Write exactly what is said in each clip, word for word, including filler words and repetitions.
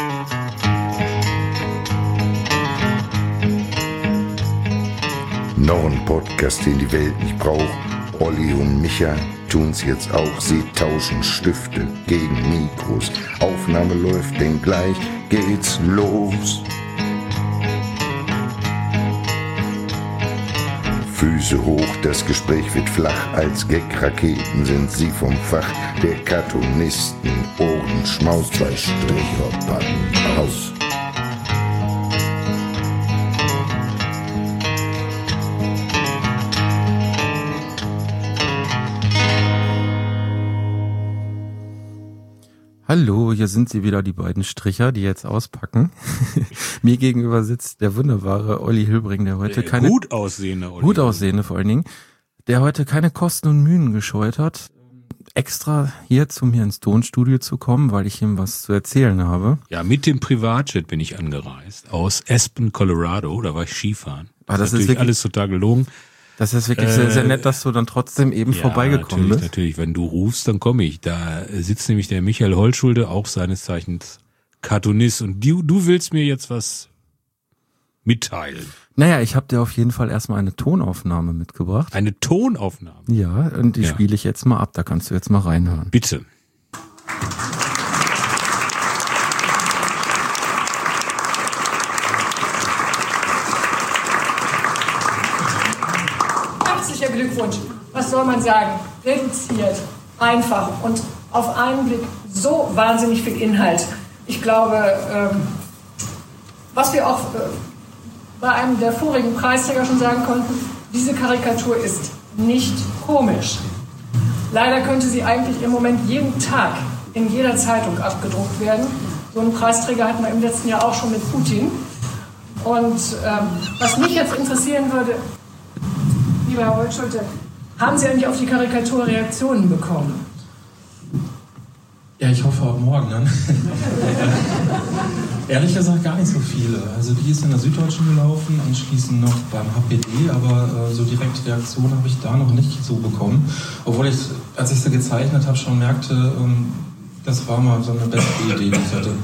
Noch ein Podcast, den die Welt nicht braucht. Olli und Micha tun's jetzt auch. Sie tauschen Stifte gegen Mikros. Aufnahme läuft, denn gleich geht's los. Füße hoch, das Gespräch wird flach. Als Gag-Raketen sind sie vom Fach der Cartoonisten. Ohrenschmaus, zwei Stricher packen aus. Hallo, hier sind sie wieder, die beiden Stricher, die jetzt auspacken. Mir gegenüber sitzt der wunderbare Olli Hilbring, der heute der keine... Gut aussehende Olli. Gut aussehende vor allen Dingen. Der heute keine Kosten und Mühen gescheut hat, extra hier zu mir ins Tonstudio zu kommen, weil ich ihm was zu erzählen habe. Ja, mit dem Privatjet bin ich angereist, aus Aspen, Colorado, da war ich Skifahren. Ah, das ist natürlich ist wirklich, alles total gelogen. Das ist wirklich äh, sehr, sehr nett, dass du dann trotzdem eben ja, vorbeigekommen natürlich, bist. Natürlich, wenn du rufst, dann komme ich. Da sitzt nämlich der Michael Holtschulde, auch seines Zeichens Cartoonist. Und du, du willst mir jetzt was mitteilen. Naja, ich habe dir auf jeden Fall erstmal eine Tonaufnahme mitgebracht. Eine Tonaufnahme? Ja, und die ja. spiele ich jetzt mal ab. Da kannst du jetzt mal reinhören. Bitte. Herzlichen Glückwunsch. Was soll man sagen? Reduziert, einfach und auf einen Blick so wahnsinnig viel Inhalt. Ich glaube, ähm, was wir auch äh, bei einem der vorigen Preisträger schon sagen konnten, diese Karikatur ist nicht komisch. Leider könnte sie eigentlich im Moment jeden Tag in jeder Zeitung abgedruckt werden. So einen Preisträger hatten wir im letzten Jahr auch schon mit Putin. Und ähm, was mich jetzt interessieren würde, lieber Herr Holtschulte, haben Sie eigentlich auf die Karikatur Reaktionen bekommen? Ja, ich hoffe auch morgen dann. Ehrlich gesagt gar nicht so viele. Also die ist in der Süddeutschen gelaufen, anschließend noch beim H P D, aber äh, so direkt Reaktion habe ich da noch nicht so bekommen. Obwohl ich, als ich sie gezeichnet habe, schon merkte, ähm, das war mal so eine bessere Idee, die ich hatte.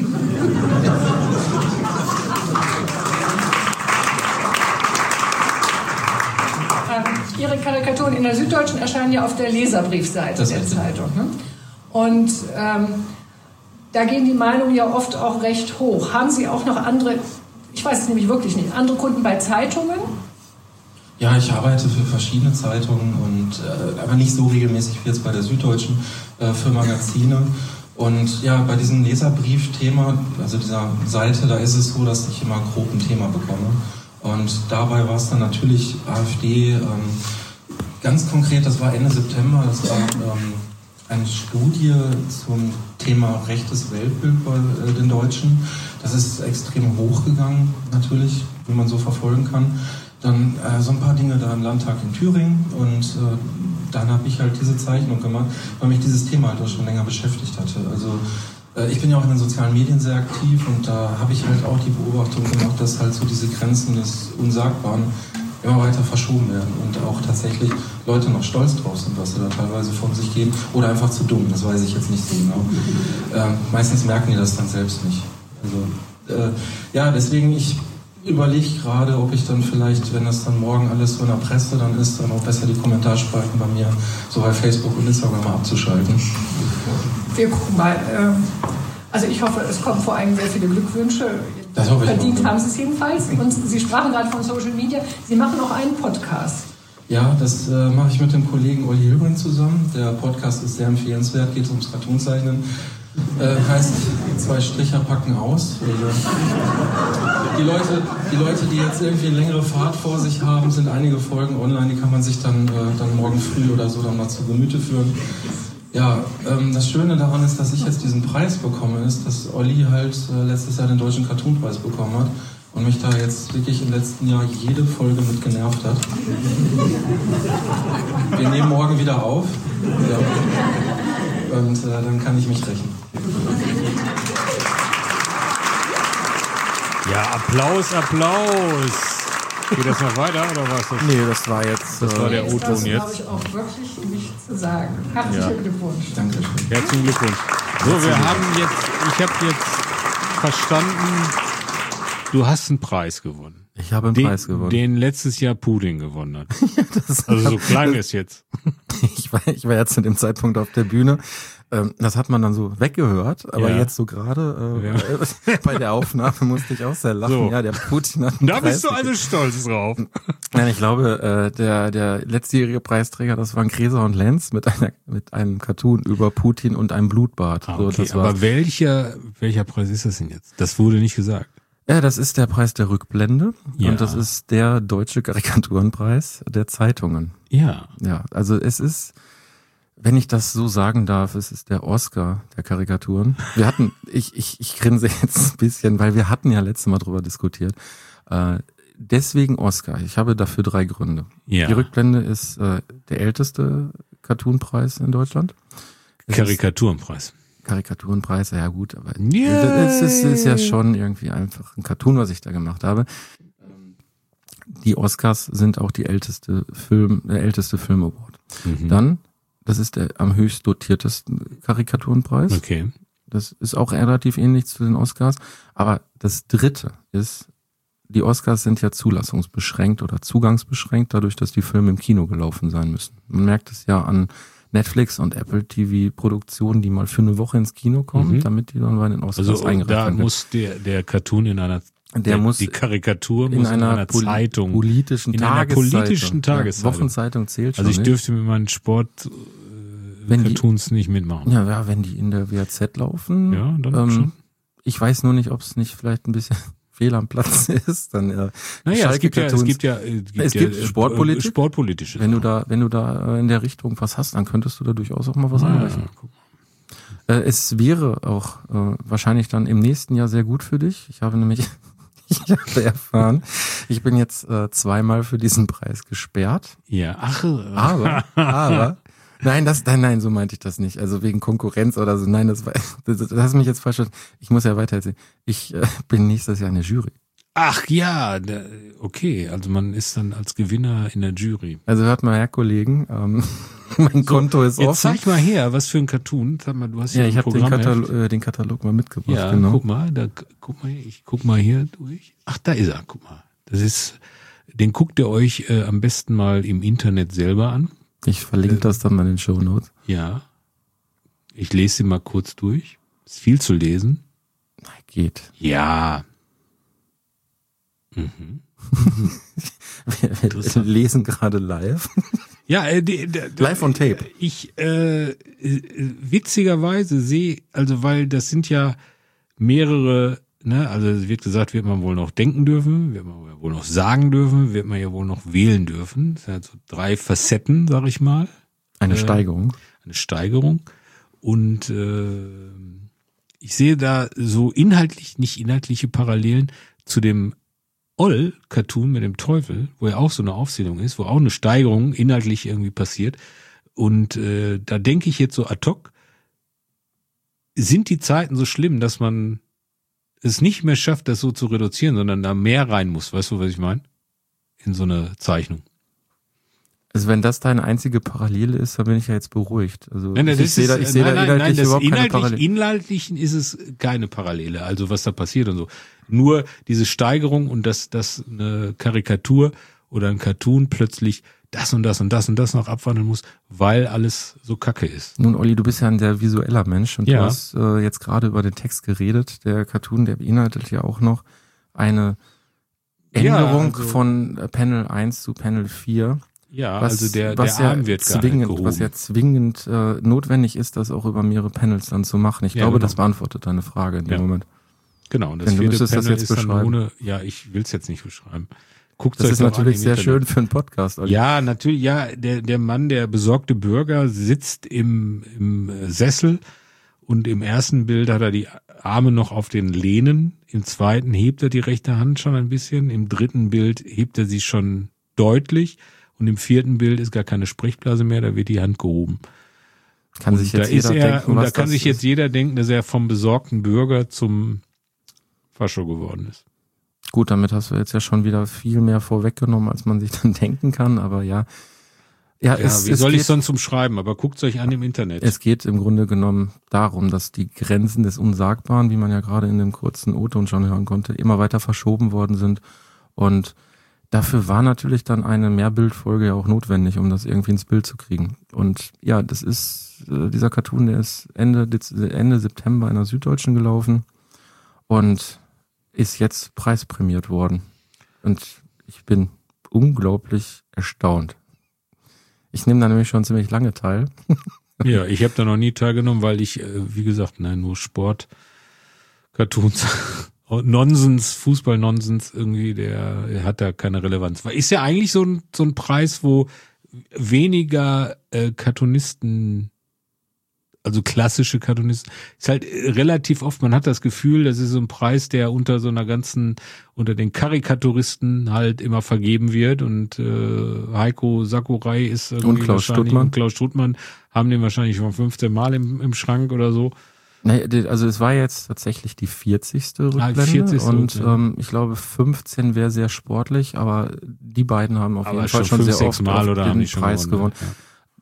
Ihre Karikaturen in der Süddeutschen erscheinen ja auf der Leserbriefseite der Zeitung. Ne? Und ähm, da gehen die Meinungen ja oft auch recht hoch. Haben Sie auch noch andere, ich weiß es nämlich wirklich nicht, andere Kunden bei Zeitungen? Ja, ich arbeite für verschiedene Zeitungen, und äh, aber nicht so regelmäßig wie jetzt bei der Süddeutschen, äh, für Magazine. Und ja, bei diesem Leserbrief-Thema, also dieser Seite, da ist es so, dass ich immer grob ein Thema bekomme. Und dabei war es dann natürlich AfD, ähm, ganz konkret, das war Ende September, das war ähm, eine Studie zum Thema rechtes Weltbild bei äh, den Deutschen. Das ist extrem hochgegangen, natürlich, wie man so verfolgen kann. Dann äh, so ein paar Dinge da im Landtag in Thüringen, und äh, dann habe ich halt diese Zeichnung gemacht, weil mich dieses Thema halt auch schon länger beschäftigt hatte. Also ich bin ja auch in den sozialen Medien sehr aktiv, und da habe ich halt auch die Beobachtung gemacht, dass halt so diese Grenzen des Unsagbaren immer weiter verschoben werden und auch tatsächlich Leute noch stolz drauf sind, was sie da teilweise von sich geben, oder einfach zu dumm, das weiß ich jetzt nicht so genau. Äh, meistens merken die das dann selbst nicht. Also äh, ja, deswegen, ich überlege gerade, ob ich dann vielleicht, wenn das dann morgen alles so in der Presse dann ist, dann auch besser die Kommentarspalten bei mir so bei Facebook und Instagram mal abzuschalten. Wir gucken mal. Also ich hoffe, es kommen vor allem sehr viele Glückwünsche. Das hoffe ich Verdient auch. haben Sie es jedenfalls. Und Sie sprachen gerade von Social Media. Sie machen auch einen Podcast. Ja, das äh, mache ich mit dem Kollegen Olli Hilbring zusammen. Der Podcast ist sehr empfehlenswert, geht ums Cartoonzeichnen. Äh, heißt, zwei Stricher packen aus. Die Leute, die Leute, die jetzt irgendwie eine längere Fahrt vor sich haben, sind einige Folgen online, die kann man sich dann, äh, dann morgen früh oder so dann mal zu Gemüte führen. Ja, ähm, das Schöne daran ist, dass ich jetzt diesen Preis bekomme, ist, dass Olli halt äh, letztes Jahr den Deutschen Cartoonpreis bekommen hat und mich da jetzt wirklich im letzten Jahr jede Folge mit genervt hat. Wir nehmen morgen wieder auf. Ja. Und äh, dann kann ich mich rächen. Ja, Applaus, Applaus. Geht das noch weiter oder was? Das? Nee, das war jetzt. Das war der O-Ton Das jetzt. habe ich auch wirklich nichts zu sagen. Herzlichen Ja. Glückwunsch. Dankeschön. Herzlichen Glückwunsch. So, wir haben jetzt, ich habe jetzt verstanden, du hast einen Preis gewonnen. Ich habe einen den, Preis gewonnen. Den letztes Jahr Putin gewonnen hat. Das Also so klang es jetzt. Ich war, ich war ja zu dem Zeitpunkt auf der Bühne. Ähm, das hat man dann so weggehört, aber Ja. jetzt so gerade äh, Ja. bei der Aufnahme musste ich auch sehr lachen. So. Ja, der Putin hat einen Da Preis bist du also stolz drauf. Nein, ich glaube, äh, der der letztjährige Preisträger, das waren Gräser und Lenz mit einer mit einem Cartoon über Putin und einem Blutbad. Ah, So, okay, das war's. aber welcher, welcher Preis ist das denn jetzt? Das wurde nicht gesagt. Ja, das ist der Preis der Rückblende Ja. und das ist der deutsche Karikaturenpreis der Zeitungen. Ja. Ja, also es ist, wenn ich das so sagen darf, es ist der Oscar der Karikaturen. Wir hatten, ich ich ich grinse jetzt ein bisschen, weil wir hatten ja letztes Mal drüber diskutiert. Äh, deswegen Oscar. Ich habe dafür drei Gründe. Ja. Die Rückblende ist äh, der älteste Cartoonpreis in Deutschland. Es ist Karikaturenpreis. Karikaturenpreis, ja gut, aber Yeah. es ist, ist ja schon irgendwie einfach ein Cartoon, was ich da gemacht habe. Die Oscars sind auch die älteste Film, der älteste Film Award. Mhm. Dann, das ist der am höchst dotiertesten Karikaturenpreis. Okay. Das ist auch relativ ähnlich zu den Oscars. Aber das dritte ist, die Oscars sind ja zulassungsbeschränkt oder zugangsbeschränkt, dadurch, dass die Filme im Kino gelaufen sein müssen. Man merkt es ja an Netflix und Apple T V-Produktionen, die mal für eine Woche ins Kino kommen, Mhm. damit die dann bei den Oscars Also eingereicht da werden. muss der, der Cartoon in einer, Der der, muss die Karikatur in muss einer, in einer poli- Zeitung. politischen in einer Tageszeitung. politischen Tageszeitung. Ja, Wochenzeitung zählt schon. Also ich nicht. dürfte mit meinen Sport äh, Wenn die- Cartoons nicht mitmachen. Ja, ja, wenn die in der W A Z laufen. Ja, dann ähm, schon. Ich weiß nur nicht, ob es nicht vielleicht ein bisschen fehl am Platz ist. Dann äh, Naja, es gibt ja, es Schalke-Cartoons. gibt ja, äh, gibt Es ja, gibt äh, Sportpolitik. äh, Sportpolitische. Wenn du Sachen. da, wenn du da äh, in der Richtung was hast, dann könntest du da durchaus auch mal was Ah, einreichen. ja, guck. Äh, es wäre auch äh, wahrscheinlich dann im nächsten Jahr sehr gut für dich. Ich habe nämlich, ich habe erfahren, ich bin jetzt äh, zweimal für diesen Preis gesperrt. Ja, ach, Aber, aber, nein, das, nein, nein, so meinte ich das nicht. Also wegen Konkurrenz oder so. Nein, das war, das, das hast mich jetzt falsch verstanden. Ich muss ja weiter erzählen. Ich äh, bin nächstes Jahr in der Jury. ach ja, da- okay, also man ist dann als Gewinner in der Jury. Also hört mal her, Kollegen, ähm, mein Konto ist Jetzt offen. zeig mal her, was für ein Cartoon. Sag mal, du hast Ja, ja ich ein habe den, Programm. Katal äh, den Katalog mal mitgebracht. Ja, genau. guck mal, da guck mal, ich guck mal hier durch. Ach, da ist er, guck mal. Das ist, den guckt ihr euch äh, am besten mal im Internet selber an. Ich verlinke das dann mal in den Shownotes. Ja. Ich lese sie mal kurz durch. Ist viel zu lesen. Geht. Ja. Mhm. Wir, wir Interessant. lesen gerade live. Ja, äh, die, die, Live on tape. Ich äh, äh, witzigerweise sehe, also weil das sind ja mehrere, ne, also es wird gesagt, wird man wohl noch denken dürfen, wird man wohl noch sagen dürfen, wird man ja wohl noch wählen dürfen. Das sind halt so drei Facetten, sag ich mal. Eine Äh, Steigerung. Eine Steigerung. Und äh, ich sehe da so inhaltlich, nicht inhaltliche Parallelen zu dem Oll-Cartoon mit dem Teufel, wo ja auch so eine Aufzählung ist, wo auch eine Steigerung inhaltlich irgendwie passiert. Und äh, da denke ich jetzt so ad hoc, sind die Zeiten so schlimm, dass man es nicht mehr schafft, das so zu reduzieren, sondern da mehr rein muss. Weißt du, was ich meine? In so eine Zeichnung. Also wenn das deine einzige Parallele ist, dann bin ich ja jetzt beruhigt. Also Nein, nein, ich, das ich sehe da, ist- ich sehe da nein, nein, inhaltlich nein, das überhaupt keine inhaltlich, Parallele. Inhaltlichen ist es keine Parallele, also was da passiert und so. Nur diese Steigerung und dass, dass eine Karikatur oder ein Cartoon plötzlich das und das und das und das noch abwandeln muss, weil alles so kacke ist. Nun, Olli, du bist ja ein sehr visueller Mensch und Ja. du hast äh, jetzt gerade über den Text geredet. Der Cartoon, der beinhaltet ja auch noch eine Ja, Änderung also- von äh, Panel eins zu Panel vier. Ja, Was, also der, was der ja Arm wird gar nicht zwingend, gehoben. was ja zwingend äh, notwendig ist, das auch über mehrere Panels dann zu machen. Ich Ja, glaube, genau. das beantwortet deine Frage in dem Ja. Moment. Genau, und das Denn du vierte müsstest das Panel jetzt ist dann beschreiben. ohne, ja, ich will es jetzt nicht beschreiben. Guckt Das euch ist doch natürlich an im sehr Internet. schön für einen Podcast, Olli. Ja, natürlich, ja, der, der Mann, der besorgte Bürger, sitzt im, im äh, Sessel und im ersten Bild hat er die Arme noch auf den Lehnen, im zweiten hebt er die rechte Hand schon ein bisschen, im dritten Bild hebt er sie schon deutlich und im vierten Bild ist gar keine Sprechblase mehr, da wird die Hand gehoben. Kann Und sich da jetzt ist jeder er, denken, und was da kann das sich jetzt ist. jeder denken, dass er vom besorgten Bürger zum Fascho geworden ist. Gut, damit hast du jetzt ja schon wieder viel mehr vorweggenommen, als man sich dann denken kann, aber ja. Ja, Ja, es, wie es soll ich geht, sonst umschreiben? Aber guckt's euch an im Internet. es geht im Grunde genommen darum, dass die Grenzen des Unsagbaren, wie man ja gerade in dem kurzen O-Ton schon hören konnte, immer weiter verschoben worden sind. Und dafür war natürlich dann eine Mehrbildfolge ja auch notwendig, um das irgendwie ins Bild zu kriegen. Und ja, das ist, äh, dieser Cartoon, der ist Ende, Ende September in der Süddeutschen gelaufen und ist jetzt preisprämiert worden. Und ich bin unglaublich erstaunt. Ich nehme da nämlich schon ziemlich lange teil. Ja, ich habe da noch nie teilgenommen, weil ich, äh, wie gesagt, nein, nur Sport, Cartoons, Nonsens, Fußball-Nonsens irgendwie, der, der hat da keine Relevanz. Weil ist ja eigentlich so ein, so ein Preis, wo weniger äh, Cartoonisten, also klassische Cartoonisten, ist halt relativ oft, man hat das Gefühl, das ist so ein Preis, der unter so einer ganzen, unter den Karikaturisten halt immer vergeben wird und äh, Heiko Sakurai ist irgendwie Und Klaus Stuttmann. Und Klaus Stuttmann haben den wahrscheinlich schon fünfzehn Mal im, im Schrank oder so. Nee, also es war jetzt tatsächlich die vierzigste Rückblende Ah, vierzigste und Rückblende. ähm, ich glaube fünfzehn wäre sehr sportlich, aber die beiden haben auf Aber jeden Fall schon schon fünf, sehr sechs oft Mal auf oder haben den die schon Preis gewonnen. gewonnen,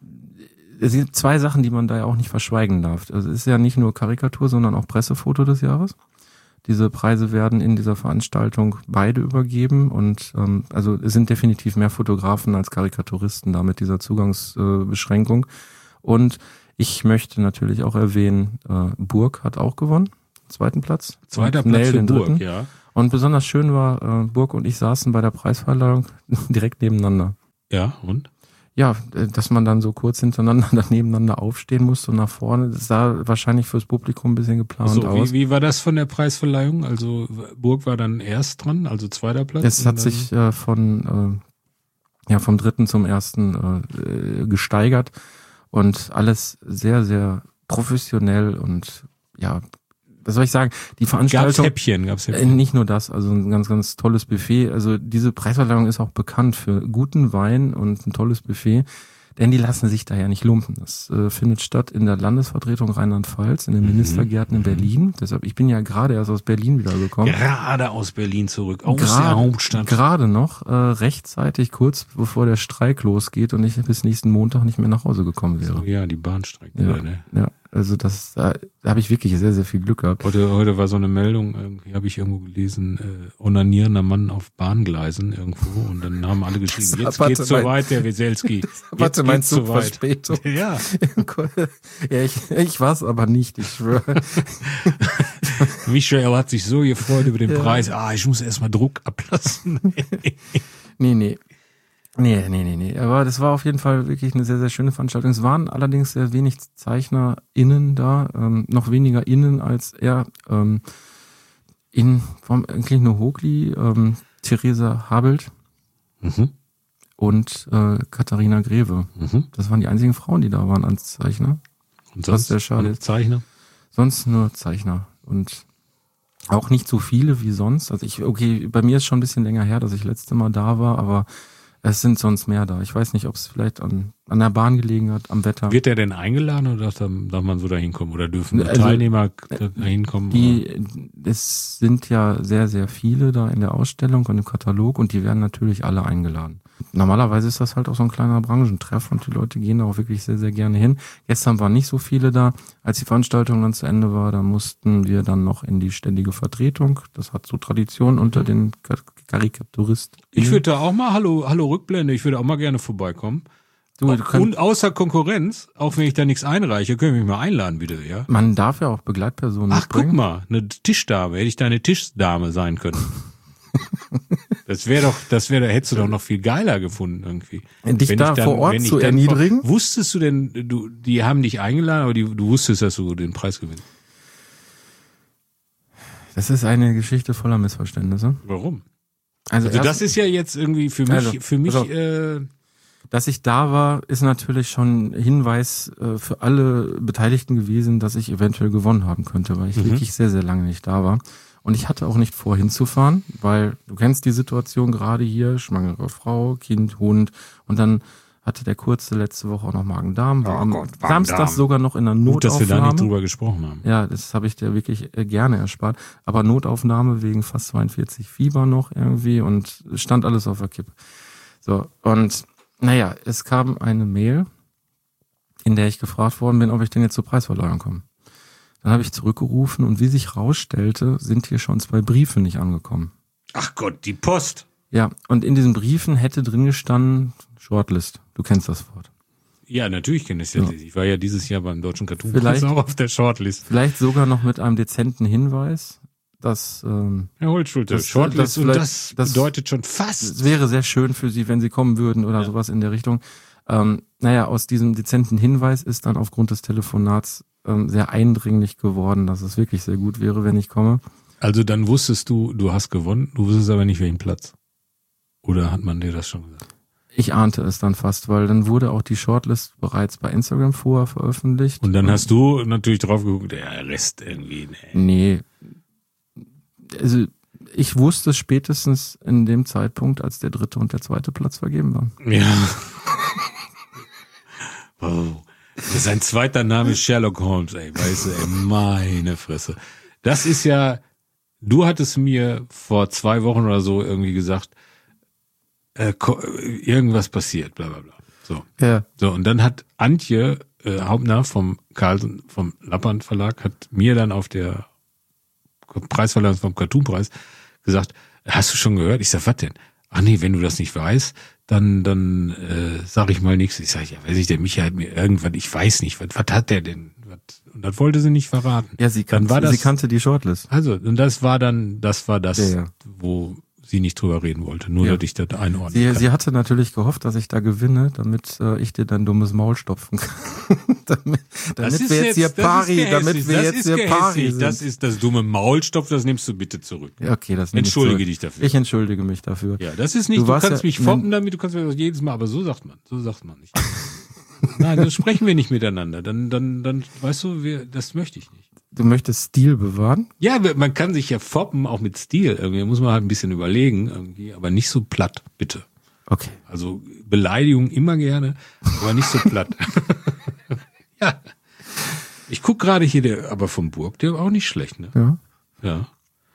Es sind zwei Sachen, die man da ja auch nicht verschweigen darf. Also es ist ja nicht nur Karikatur, sondern auch Pressefoto des Jahres. Diese Preise werden in dieser Veranstaltung beide übergeben und ähm, also es sind definitiv mehr Fotografen als Karikaturisten da mit dieser Zugangsbeschränkung. Äh, und ich möchte natürlich auch erwähnen, äh, Burg hat auch gewonnen, zweiten Platz. Zweiter Und Platz Nell für den Burg, dritten. ja. Und besonders schön war, äh, Burg und ich saßen bei der Preisverleihung direkt nebeneinander. Ja, und? Ja, äh, dass man dann so kurz hintereinander dann nebeneinander aufstehen musste und nach vorne, das sah wahrscheinlich fürs Publikum ein bisschen geplant So, aus. wie, wie war das von der Preisverleihung? Also Burg war dann erst dran, also zweiter Platz? Es und hat dann- sich äh, von äh, ja vom dritten zum ersten äh, gesteigert und alles sehr, sehr professionell und ja, was soll ich sagen, die Gab's Veranstaltung, Häppchen, gab's äh, Häppchen. nicht nur das, also ein ganz, ganz tolles Buffet. Also diese Preisverleihung ist auch bekannt für guten Wein und ein tolles Buffet, denn die lassen sich da ja nicht lumpen. Das äh, findet statt in der Landesvertretung Rheinland-Pfalz, in den Ministergärten in Berlin. Deshalb, ich bin ja gerade erst aus Berlin wiedergekommen. Gerade aus Berlin zurück, aus Gerade- der Hauptstadt. Gerade noch, äh, rechtzeitig, kurz bevor der Streik losgeht und ich bis nächsten Montag nicht mehr nach Hause gekommen wäre. Oh ja, die Bahnstrecke. Ja, Ne? ja, also das, da, da habe ich wirklich sehr, sehr viel Glück gehabt. Heute, heute war so eine Meldung, irgendwie habe ich irgendwo gelesen, äh, onanierender Mann auf Bahngleisen irgendwo und dann haben alle geschrieben, Das jetzt hatte geht's so mein- weit, der Weselski. Warte, Jetzt mein geht's Zug so weit. Verspätung. Ja, Ja, ich, ich war es aber nicht, ich schwöre. Michael hat sich so gefreut über den Ja. Preis. Ah, ich muss erstmal Druck ablassen. Nee, nee. Nee, nee, nee, nee. Aber das war auf jeden Fall wirklich eine sehr, sehr schöne Veranstaltung. Es waren allerdings sehr wenig ZeichnerInnen da, ähm, noch weniger innen als eher ähm, in, vom eigentlich nur Hogli, ähm, Theresa Habelt Mhm. und äh, Katharina Greve. Mhm. Das waren die einzigen Frauen, die da waren als Zeichner. Und Was sehr schade ist. Zeichner? Sonst nur Zeichner und auch nicht so viele wie sonst. Also ich, okay, bei mir ist schon ein bisschen länger her, dass ich letzte Mal da war, aber es sind sonst mehr da. Ich weiß nicht, ob es vielleicht an, an der Bahn gelegen hat, am Wetter. Wird der denn eingeladen oder darf, darf man so da hinkommen? Oder dürfen Also, Teilnehmer da hinkommen? Die, es sind ja sehr, sehr viele da in der Ausstellung und im Katalog und die werden natürlich alle eingeladen. Normalerweise ist das halt auch so ein kleiner Branchentreff und die Leute gehen da auch wirklich sehr, sehr gerne hin. Gestern waren nicht so viele da. Als die Veranstaltung dann zu Ende war, da mussten wir dann noch in die ständige Vertretung. Das hat so Tradition unter den Karikaturisten. Ich würde da auch mal, hallo, hallo Rückblende, ich würde auch mal gerne vorbeikommen. Du, du kannst, Und außer Konkurrenz, auch wenn ich da nichts einreiche, können wir mich mal einladen, bitte, ja? man darf ja auch Begleitpersonen Ach, guck mitbringen. mal, eine Tischdame. Hätte ich da eine Tischdame sein können. Das wäre doch, das wäre, hättest du doch noch viel geiler gefunden irgendwie. Dich Wenn da ich dann- vor Ort wenn ich zu dann erniedrigen? Vor, wusstest du denn, du, die haben dich eingeladen, aber die, du wusstest, dass du den Preis gewinnst. Das ist eine Geschichte voller Missverständnisse. Warum? Also, Also erst, das ist ja jetzt irgendwie für mich, Also, für mich, pass auf. äh, dass ich da war, ist natürlich schon Hinweis äh, für alle Beteiligten gewesen, dass ich eventuell gewonnen haben könnte, weil ich Mhm. wirklich sehr, sehr lange nicht da war. Und ich hatte auch nicht vor, hinzufahren, weil du kennst die Situation gerade hier, schwangere Frau, Kind, Hund und dann hatte der Kurze letzte Woche auch noch Magen-Darm, war Oh am Gott, Samstag Magen-Darm. sogar noch in der gut, dass wir da nicht Notaufnahme. drüber gesprochen haben. Ja, das habe ich dir wirklich äh, gerne erspart. Aber Notaufnahme wegen fast zweiundvierzig Fieber noch irgendwie und stand alles auf der Kippe. So, und Naja, es kam eine Mail, in der ich gefragt worden bin, ob ich denn jetzt zur Preisverleihung komme. Dann habe ich zurückgerufen und wie sich rausstellte, sind hier schon zwei Briefe nicht angekommen. Ach Gott, die Post. Ja, und in diesen Briefen hätte drin gestanden, Shortlist. Du kennst das Wort. Ja, natürlich kenne ich es ja. Ja. Ich war ja dieses Jahr beim Deutschen Cartoon-Preis Vielleicht- auch auf der Shortlist. Vielleicht sogar noch mit einem dezenten Hinweis, dass ähm, Herr Holzschulte, Das- Shortlist das und vielleicht- das, das- bedeutet schon fast. es wäre sehr schön für Sie, wenn Sie kommen würden oder Ja. sowas in der Richtung. Ähm, naja, aus diesem dezenten Hinweis ist dann aufgrund des Telefonats ähm, sehr eindringlich geworden, dass es wirklich sehr gut wäre, wenn ich komme. Also dann wusstest du, du hast gewonnen, du wusstest aber nicht welchen Platz. Oder hat man dir das schon gesagt? Ich ahnte es dann fast, weil dann wurde auch die Shortlist bereits bei Instagram vorher veröffentlicht. Und dann hast du natürlich drauf geguckt, der Rest irgendwie, nee. Nee. Also ich wusste es spätestens in dem Zeitpunkt, als der dritte und der zweite Platz vergeben waren. Ja. Wow. Sein zweiter Name ist Sherlock Holmes, ey, weißt du, ey, meine Fresse. Das ist ja, du hattest mir vor zwei Wochen oder so irgendwie gesagt, äh, ko- irgendwas passiert, bla bla bla. So. Ja. So, und dann hat Antje äh, Hauptner vom Carlsen, vom Lappand Verlag, hat mir dann auf der Preisverleihung vom Cartoonpreis gesagt, hast du schon gehört? Ich sag, was denn? Ach nee, wenn du das nicht weißt, dann dann äh, sag ich mal nichts. Ich sag, ja, weiß ich, der Micha hat mir irgendwas, ich weiß nicht, was, was hat der denn? Was? Und das wollte sie nicht verraten. Ja, sie kannte, Dann war das- sie kannte die Shortlist. Also, und das war dann, das war das, Ja, ja. wo sie nicht drüber reden wollte, nur Ja. dass ich das einordnen Sie, kann. sie hatte natürlich gehofft, dass ich da gewinne, damit äh, ich dir dein dummes Maul stopfen kann. damit damit wir jetzt hier pari, damit wir jetzt hier pari sind. Das ist das dumme Maulstopf, das nimmst du bitte zurück. Ja, okay, das nehme ich Entschuldige zurück. dich dafür. Ich entschuldige mich dafür. Ja, das ist nicht, Du du, warst kannst ja- mich foppen damit, du kannst mir das jedes Mal, aber so sagt man, so sagt man nicht. Nein, dann sprechen wir nicht miteinander. Dann, dann, dann, weißt du, wir, das möchte ich nicht. Du möchtest Stil bewahren? Ja, man kann sich ja foppen, auch mit Stil. Irgendwie muss man halt ein bisschen überlegen, irgendwie, aber nicht so platt, bitte. Okay. Also Beleidigung immer gerne, aber nicht so platt. Ja. Ich guck gerade hier, der, aber vom Burg, der war auch nicht schlecht, ne? Ja. Ja.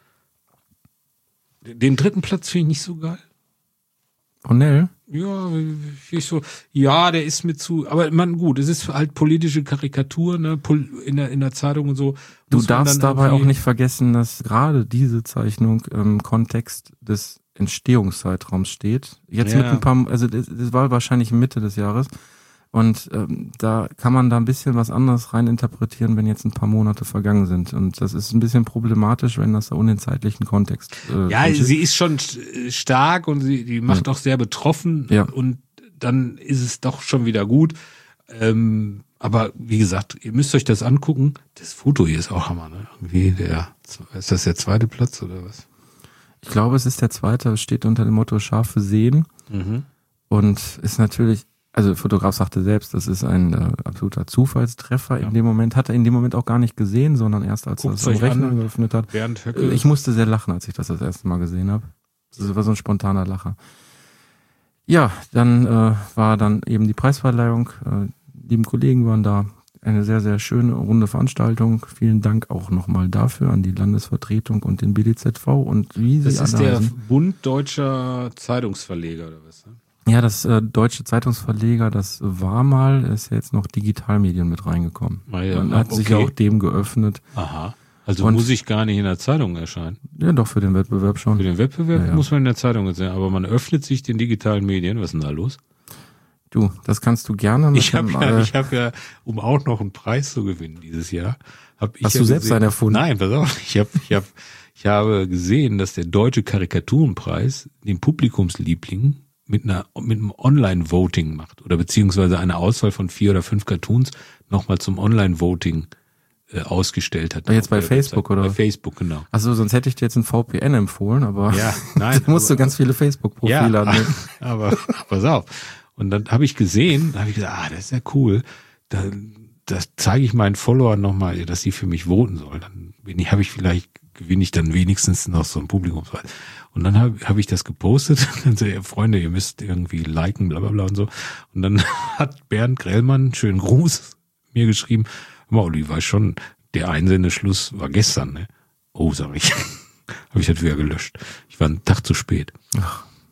Den dritten Platz finde ich nicht so geil. Cornell? Ja, ich so, ja, der ist mir zu, aber man, gut, es ist halt politische Karikatur, ne, Pol- in der, in der Zeitung und so. Du Muss man darfst dann dabei auch irgendwie- nicht vergessen, dass gerade diese Zeichnung im Kontext des Entstehungszeitraums steht. Jetzt Ja. mit ein paar, also das, das war wahrscheinlich Mitte des Jahres. Und ähm, da kann man da ein bisschen was anderes reininterpretieren, wenn jetzt ein paar Monate vergangen sind. Und das ist ein bisschen problematisch, wenn das da ohne den zeitlichen Kontext äh, Ja, drin steht. sie ist schon st- stark und sie, die macht auch sehr betroffen Ja. und dann ist es doch schon wieder gut. Ähm, aber wie gesagt, ihr müsst euch das angucken. Das Foto hier ist auch Hammer, ne? Irgendwie der, ist das der zweite Platz oder was? Ich glaube, es ist der zweite, es steht unter dem Motto scharfe Sehen Mhm. und ist natürlich, also der Fotograf sagte selbst, das ist ein äh, absoluter Zufallstreffer. Ja. In dem Moment hat er in dem Moment auch gar nicht gesehen, sondern erst als er Guckt's es am euch Rechner an. geöffnet hat. Bernd Äh, Höcke. Ich musste sehr lachen, als ich das das erste Mal gesehen habe. Das war so ein spontaner Lacher. Ja, dann äh, war dann eben die Preisverleihung. Äh, lieben Kollegen waren da. Eine sehr, sehr schöne, runde Veranstaltung. Vielen Dank auch nochmal dafür an die Landesvertretung und den B D Z V und wie sie Das ist alle der heißen. Bund Deutscher Zeitungsverleger oder was? Ne? Ja, das äh, deutsche Zeitungsverleger, das war mal, ist ja jetzt noch Digitalmedien mit reingekommen. Ah ja, Man hat okay. sich ja auch dem geöffnet. Aha. Also Und- muss ich gar nicht in der Zeitung erscheinen. Ja, doch für den Wettbewerb schon. Für den Wettbewerb Ja, ja. muss man in der Zeitung sein, aber man öffnet sich den digitalen Medien. Was ist denn da los? Du, das kannst du gerne mit Ich habe dem, ja, äh, ich habe ja, um auch noch einen Preis zu gewinnen dieses Jahr, habe ich Hast ja du selbst gesehen- einen erfunden? Nein, pass auf, ich habe, ich habe, ich habe gesehen, dass der Deutsche Karikaturenpreis den Publikumsliebling mit einer mit einem Online-Voting macht oder beziehungsweise eine Auswahl von vier oder fünf Cartoons nochmal zum Online-Voting äh, ausgestellt hat. Jetzt Auf bei der Facebook, Website. oder? Bei Facebook, genau. Achso, sonst hätte ich dir jetzt ein V P N empfohlen, aber Ja, nein, da musst du aber- ganz viele Facebook-Profile Ja, annehmen. aber pass auf. Und dann habe ich gesehen, da habe ich gesagt, ah, das ist ja cool. Da, das zeige ich meinen Followern nochmal, dass sie für mich voten sollen. Dann bin ich, habe ich vielleicht, gewinne ich dann wenigstens noch so einen Publikumspreis. Und dann habe hab ich das gepostet. Dann so, ja, Freunde, ihr müsst irgendwie liken, bla bla bla und so. Und dann hat Bernd Grellmann, schönen Gruß, mir geschrieben, Mauli, weiß schon, der Einsendeschluss war gestern, ne? Oh, sag ich. Habe ich das wieder gelöscht. Ich war einen Tag zu spät.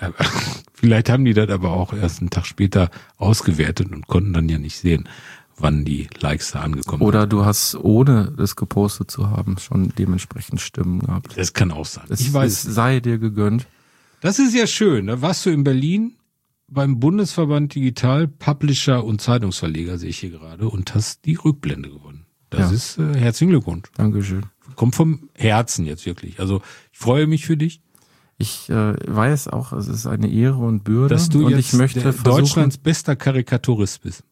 Vielleicht haben die das aber auch erst einen Tag später ausgewertet und konnten dann ja nicht sehen, wann die Likes da angekommen Oder sind. du hast, ohne das gepostet zu haben, schon dementsprechend Stimmen gehabt. Das kann auch sein. Es, Ich weiß. es sei dir gegönnt. Das ist ja schön. Da warst du in Berlin beim Bundesverband Digital, Publisher und Zeitungsverleger, sehe ich hier gerade, und hast die Rückblende gewonnen. Das Ja. ist äh, herzlichen Glückwunsch. Dankeschön. Kommt vom Herzen jetzt wirklich. Also ich freue mich für dich, Ich äh, weiß auch, es ist eine Ehre und Bürde. dass du und jetzt ich möchte der versuchen, Deutschlands bester Karikaturist bist.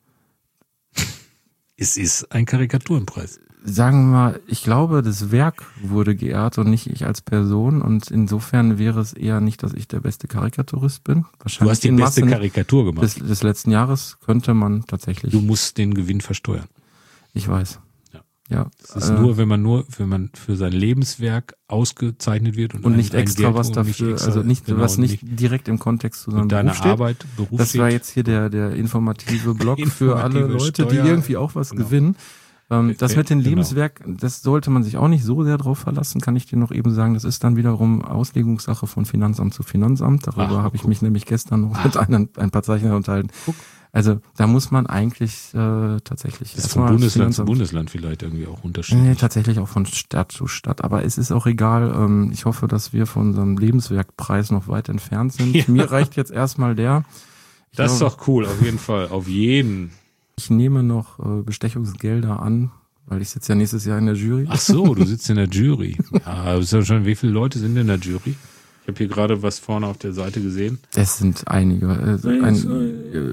Es ist ein Karikaturenpreis. sagen wir mal, ich glaube, das Werk wurde geehrt und nicht ich als Person. Und insofern wäre es eher nicht, dass ich der beste Karikaturist bin. Wahrscheinlich Du hast die in beste Masse Karikatur gemacht. des, des letzten Jahres könnte man tatsächlich. Du musst den Gewinn versteuern. Ich weiß. Ja. Ja. Das ist äh, nur, wenn man nur, wenn man für sein Lebenswerk ausgezeichnet wird und, und ein- nicht ein extra Geld was und dafür, nicht extra, also nicht, genau, was nicht, nicht direkt im Kontext zu seinem mit deiner Beruf steht. Arbeit, Beruf Das war steht. jetzt hier der, der informative Blog für alle Informative Leute, die Steuer- irgendwie auch was genau. gewinnen. Ähm, das mit den Genau. Lebenswerk, das sollte man sich auch nicht so sehr drauf verlassen, kann ich dir noch eben sagen. Das ist dann wiederum Auslegungssache von Finanzamt zu Finanzamt. Darüber Ach, habe ich guck. mich nämlich gestern noch mit einem, ein paar Zeichnern unterhalten. Guck. Also da muss man eigentlich äh, tatsächlich Das ist von erstmal als Bundesland zu Finanzamt- Bundesland vielleicht irgendwie auch Nee, unterschiedlich. tatsächlich auch von Stadt zu Stadt. Aber es ist auch egal. Ähm, ich hoffe, dass wir von unserem Lebenswerkpreis noch weit entfernt sind. Ja. Mir reicht jetzt erstmal der. Ich Das ist glaube, doch cool, auf jeden Fall, auf jeden. Ich nehme noch äh, Bestechungsgelder an, weil ich sitze ja nächstes Jahr in der Jury. Ach so, du sitzt in der Jury. Ja, das ist ja schon, wie viele Leute sind in der Jury? Ich habe hier gerade was vorne auf der Seite gesehen. Es sind einige. Äh, ein, äh,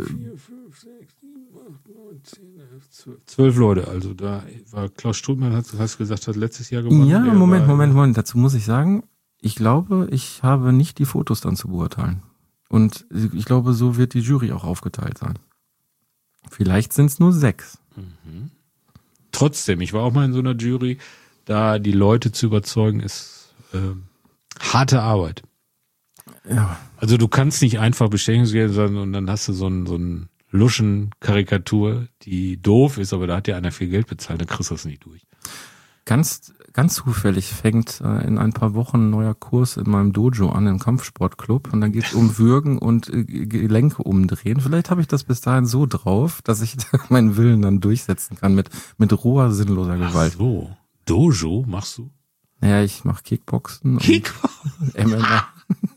Zwölf Leute, also da war Klaus Strutmann, hat, hast du gesagt, hat letztes Jahr gewonnen. ja, Der Moment, war, Moment, Moment. Dazu muss ich sagen, ich glaube, ich habe nicht die Fotos dann zu beurteilen. Und ich glaube, so wird die Jury auch aufgeteilt sein. Vielleicht sind es nur sechs. Trotzdem, ich war auch mal in so einer Jury, da die Leute zu überzeugen, ist ähm, harte Arbeit. Ja, Also du kannst nicht einfach Bestechungsgeld sagen und dann hast du so einen, so einen Luschen-Karikatur, die doof ist, aber da hat ja einer viel Geld bezahlt, dann kriegst du das nicht durch. ganz, ganz zufällig fängt äh, in ein paar Wochen ein neuer Kurs in meinem Dojo an, im Kampfsportclub. Und dann geht es um Würgen und äh, Gelenke umdrehen. Vielleicht habe ich das bis dahin so drauf, dass ich meinen Willen dann durchsetzen kann mit, mit roher, sinnloser Gewalt. Ach so, Dojo machst du? Naja, ich mache Kickboxen Kickboxen? und M M A.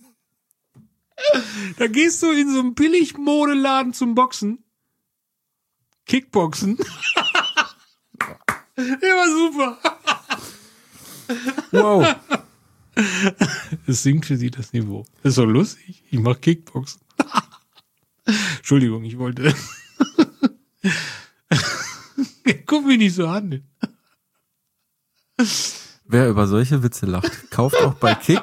Da gehst du in so einen Billigmodeladen zum Boxen. Kickboxen. Der war super. Wow. Es sinkt für sie das Niveau. Das ist doch lustig. Ich mach Kickboxen. Entschuldigung, ich wollte. Guck mich nicht so an. Wer über solche Witze lacht, kauft auch bei Kick.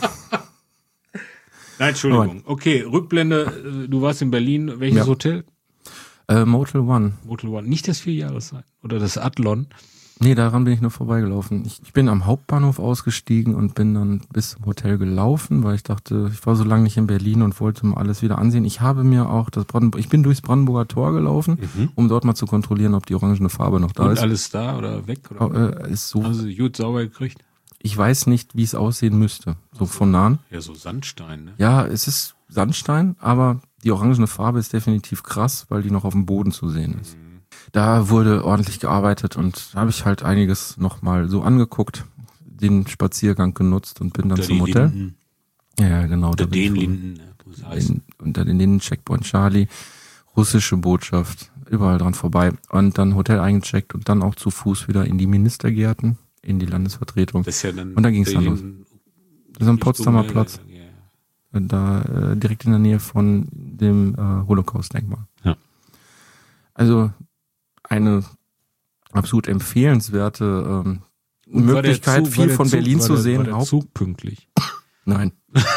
Nein, Entschuldigung. Okay, Rückblende. Du warst in Berlin. Welches Ja. Hotel? Äh, Motel One. Motel One. Nicht das Vierjahressein. Oder das Adlon. Nee, daran bin ich nur vorbeigelaufen. Ich, ich bin am Hauptbahnhof ausgestiegen und bin dann bis zum Hotel gelaufen, weil ich dachte, ich war so lange nicht in Berlin und wollte mal alles wieder ansehen. Ich habe mir auch das Brandenburg, ich bin durchs Brandenburger Tor gelaufen, Mhm. um dort mal zu kontrollieren, ob die orangene Farbe noch da Und ist. alles da oder weg? Oder? Äh, ist so, Haben sie gut sauber gekriegt? ich weiß nicht, wie es aussehen müsste, so von nahen. Ja, so Sandstein, ne? Ja, es ist Sandstein, aber die orangene Farbe ist definitiv krass, weil die noch auf dem Boden zu sehen ist. Da wurde ordentlich gearbeitet und da habe ich halt einiges nochmal so angeguckt, den Spaziergang genutzt und bin dann Unter zum die Hotel. Linden, Ja, genau. unter da bin ich den vor- Linden, ne, wo es heißt. in, unter den Linden, Checkpoint Charlie, russische Botschaft, überall dran vorbei und dann Hotel eingecheckt und dann auch zu Fuß wieder in die Ministergärten, in die Landesvertretung. Das ist ja dann Und dann ging's dann los. Das ist am Potsdamer Platz, Ja. da äh, direkt in der Nähe von dem äh, Holocaust-Denkmal. Ja. Also eine absolut empfehlenswerte ähm, Und war der Möglichkeit, Zug- viel war der von Zug- Berlin war zu der, sehen. War der Haupt- Zug pünktlich. Nein.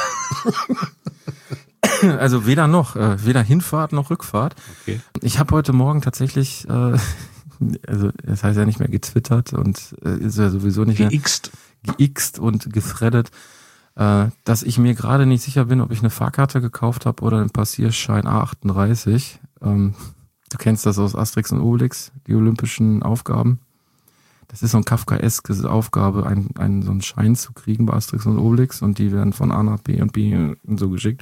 Also weder noch, äh, weder Hinfahrt noch Rückfahrt. Okay. Ich habe heute Morgen tatsächlich, äh, also das heißt ja nicht mehr getwittert und äh, ist ja sowieso nicht mehr Geixt. geixt und gethreadet, äh, dass ich mir gerade nicht sicher bin, ob ich eine Fahrkarte gekauft habe oder einen Passierschein A achtunddreißig. Ähm, du kennst das aus Asterix und Obelix, die olympischen Aufgaben. Das ist so eine kafkaeske Aufgabe, einen, einen, so einen Schein zu kriegen bei Asterix und Obelix und die werden von A nach B und B und so geschickt.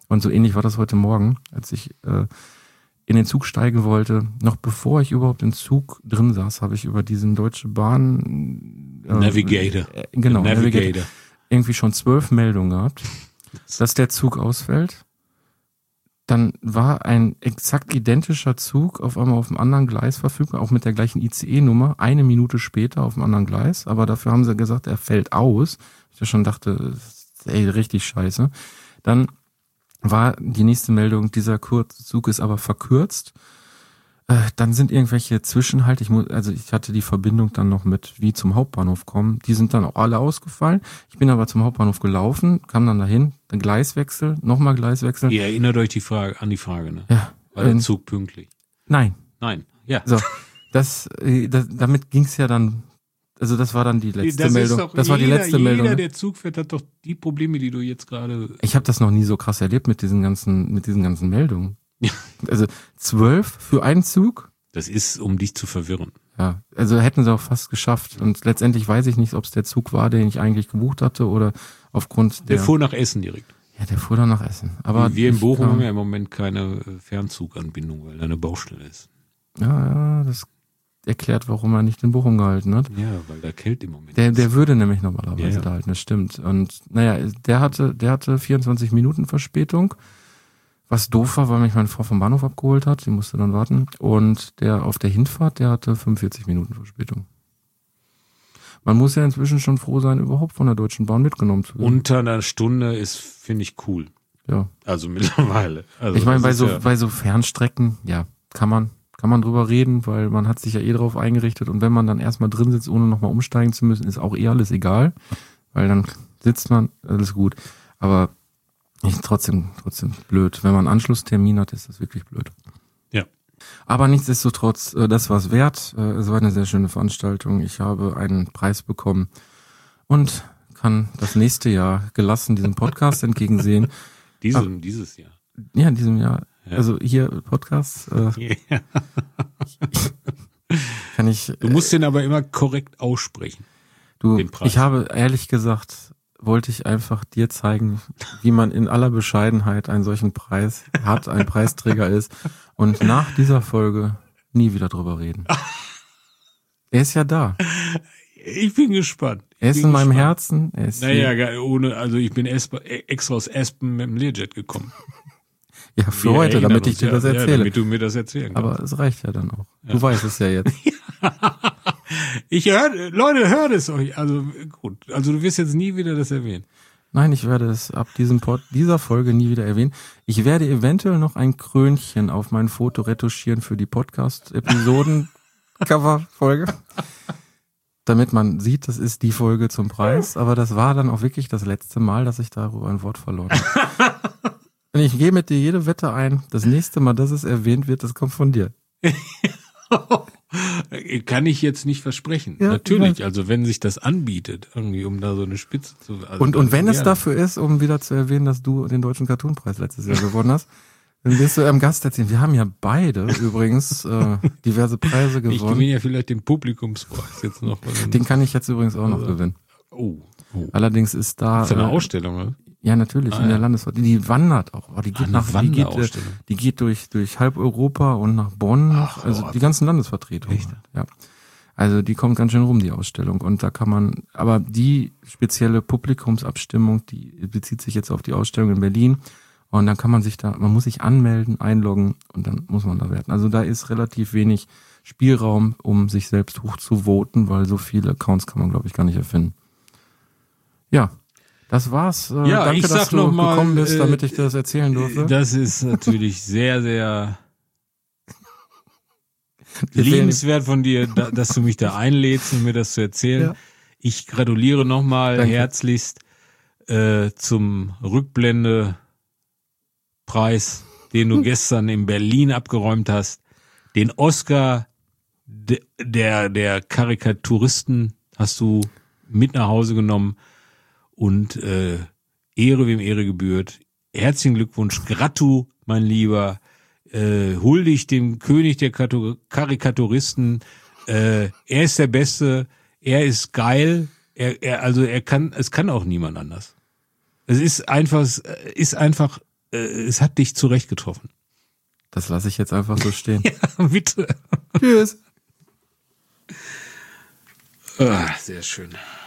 Und so ähnlich war das heute Morgen, als ich äh, in den Zug steigen wollte. Noch bevor ich überhaupt im Zug drin saß, habe ich über diesen Deutsche Bahn äh, Navigator. Äh, genau, Navigator. Navigator. Irgendwie schon zwölf Meldungen gehabt, dass der Zug ausfällt. Dann war ein exakt identischer Zug auf einmal auf einem anderen Gleis verfügbar, auch mit der gleichen I C E-Nummer, eine Minute später auf einem anderen Gleis. Aber dafür haben sie gesagt, er fällt aus. Ich ja schon dachte, ey, richtig scheiße. Dann war die nächste Meldung, dieser Kurzzug ist aber verkürzt. Äh, dann sind irgendwelche Zwischenhalte, ich muss, also ich hatte die Verbindung dann noch mit wie zum Hauptbahnhof kommen, die sind dann auch alle ausgefallen. Ich bin aber zum Hauptbahnhof gelaufen, kam dann dahin, dann Gleiswechsel, nochmal Gleiswechsel. Ihr erinnert euch die Frage, an die Frage, ne? Ja. War der ähm, Zug pünktlich? Nein. Nein, ja. So, das, äh, das damit ging's ja dann, also das war dann die letzte das Meldung. Ist doch das jeder, war die letzte jeder, Meldung. Jeder, der Zug fährt, hat doch die Probleme, die du jetzt gerade... Ich habe das noch nie so krass erlebt mit diesen ganzen, mit diesen ganzen Meldungen. Also zwölf für einen Zug? Das ist, um dich zu verwirren. Ja, also hätten sie auch fast geschafft. Und letztendlich weiß ich nicht, ob es der Zug war, den ich eigentlich gebucht hatte oder aufgrund der... Der fuhr nach Essen direkt. Ja, der fuhr dann nach Essen. Aber wir in ich Bochum kam- haben ja im Moment keine Fernzuganbindung, weil da eine Baustelle ist. Ja, ja, das erklärt, warum er nicht in Bochum gehalten hat. Ja, weil da Kälte im Moment Der, ist. der würde nämlich normalerweise Ja, ja. da halten, das stimmt. Und naja, der hatte, der hatte vierundzwanzig Minuten Verspätung, was doof war, weil mich meine Frau vom Bahnhof abgeholt hat, die musste dann warten. Und der auf der Hinfahrt, der hatte fünfundvierzig Minuten Verspätung. Man muss ja inzwischen schon froh sein, überhaupt von der Deutschen Bahn mitgenommen zu werden. Unter einer Stunde ist, finde ich, cool. Ja. Also mittlerweile. Also Ich meine, das bei ist so, ja, bei so Fernstrecken, ja, kann man, kann man drüber reden, weil man hat sich ja eh drauf eingerichtet und wenn man dann erstmal drin sitzt, ohne nochmal umsteigen zu müssen, ist auch eh alles egal, weil dann sitzt man, alles gut. Aber ich, trotzdem, trotzdem blöd. Wenn man einen Anschlusstermin hat, ist das wirklich blöd. Ja. Aber nichtsdestotrotz, äh, das war's wert. Äh, Es war eine sehr schöne Veranstaltung. Ich habe einen Preis bekommen und kann das nächste Jahr gelassen diesem Podcast entgegensehen. Diesem, dieses Jahr. Ja, in diesem Jahr. Ja. Also hier Podcast äh, Ja. kann ich. Du musst den aber immer korrekt aussprechen. Du, den Preis. ich habe ehrlich gesagt, wollte ich einfach dir zeigen, wie man in aller Bescheidenheit einen solchen Preis hat, ein Preisträger ist und nach dieser Folge nie wieder drüber reden. Er ist ja da. Ich bin gespannt. Ich Er ist bin in meinem gespannt. Herzen. Er ist Naja, hier. gar- ohne, also ich bin Esp- extra aus Aspen mit dem Learjet gekommen. Ja, für Wir heute, erinnern damit ich uns, dir ja, das Ja, erzähle. damit du mir das erzählen kannst. Aber es reicht ja dann auch. Du weißt es ja jetzt. Ich hör, Leute, hört es euch. Also gut, also du wirst jetzt nie wieder das erwähnen. Nein, ich werde es ab diesem Pod, dieser Folge nie wieder erwähnen. Ich werde eventuell noch ein Krönchen auf mein Foto retuschieren für die Podcast-Episoden-Cover-Folge. Damit man sieht, das ist die Folge zum Preis. Aber das war dann auch wirklich das letzte Mal, dass ich darüber ein Wort verloren habe. Und ich gehe mit dir jede Wette ein. Das nächste Mal, dass es erwähnt wird, das kommt von dir. Kann ich jetzt nicht versprechen. Ja, Natürlich, ich also wenn sich das anbietet, irgendwie, um da so eine Spitze zu... Also Und, und wenn es gerne. dafür ist, um wieder zu erwähnen, dass du den Deutschen Cartoonpreis letztes Jahr gewonnen hast, dann wirst du einem Gast erzählen. Wir haben ja beide übrigens äh, diverse Preise Ich gewonnen. gewinne ja vielleicht den Publikumspreis jetzt noch. Den kann ich jetzt übrigens auch noch Also, gewinnen. Oh, oh. Allerdings ist da... Für eine äh, Ausstellung, oder? Ja, natürlich, Ah, in der ja. Landesvertretung. Die wandert auch. Oh, die geht eine nach, die geht, äh, Wanderausstellung. die geht durch, durch halb Europa und nach Bonn. Ach, also oh. die ganzen Landesvertretungen. Echt? Ja. Also die kommt ganz schön rum, die Ausstellung. Und da kann man, aber die spezielle Publikumsabstimmung, die bezieht sich jetzt auf die Ausstellung in Berlin. Und dann kann man sich da, man muss sich anmelden, einloggen und dann muss man da werten. Also da ist relativ wenig Spielraum, um sich selbst hochzuvoten, weil so viele Accounts kann man, glaube ich, gar nicht erfinden. Ja, das war's. Äh, Ja, danke, ich dass sag du noch mal, gekommen bist, äh, damit ich das erzählen durfte. Das ist natürlich sehr, sehr Wir sehen- liebenswert von dir, da, dass du mich da einlädst, um mir das zu erzählen. Ja. Ich gratuliere nochmal Danke. herzlichst äh, zum Rückblende-Preis, den du gestern in Berlin abgeräumt hast. Den Oscar de, der, der Karikaturisten hast du mit nach Hause genommen und äh, Ehre wem Ehre gebührt. Herzlichen Glückwunsch, gratu, mein Lieber. Äh, huldig dem König der Kato- Karikaturisten. Äh, er ist der Beste, er ist geil. Er, er, also er kann, es kann auch niemand anders. Es ist einfach, es ist einfach äh, es hat dich zurecht getroffen. Das lasse ich jetzt einfach so stehen. Ja, bitte. Tschüss. Ah, sehr schön.